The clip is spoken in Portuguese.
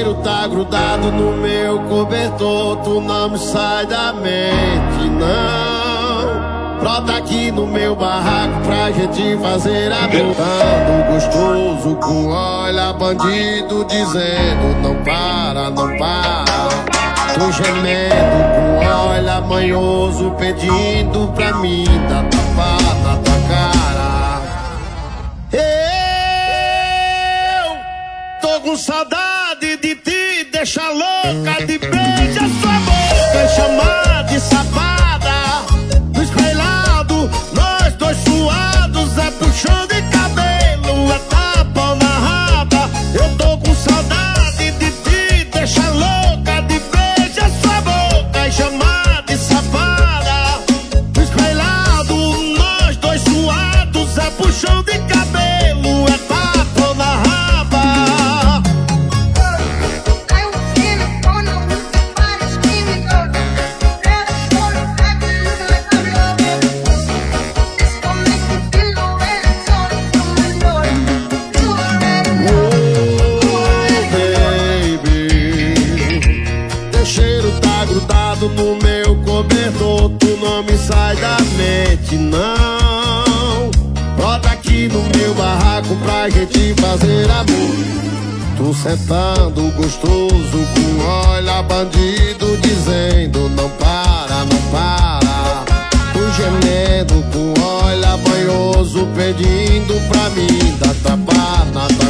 cheiro tá grudado no meu cobertor, tu não me sai da mente, não. Brota aqui no meu barraco pra gente fazer amor. Tando gostoso com olha bandido dizendo não para, não para. Tô gemendo com olha manhoso pedindo pra mim dar tapa na tua cara. Eu tô com saudade de te deixar louca, de beijar sua boca, chamar de safada. No espelhado, nós dois suados, é puxão de cabelo, é tapa na raba. Eu tô com saudade de te deixar louca, de beijar sua boca e chamar de safada. No espelhado, nós dois suados, é puxão de cabelo, é tapa na raba. No meu cobertor, tu não me sai da mente, não. Brota aqui no meu barraco pra gente fazer amor. Tu sentando gostoso com olha bandido dizendo não para, não para. Tu gemendo com olha banhoso pedindo pra mim dar tapa na tua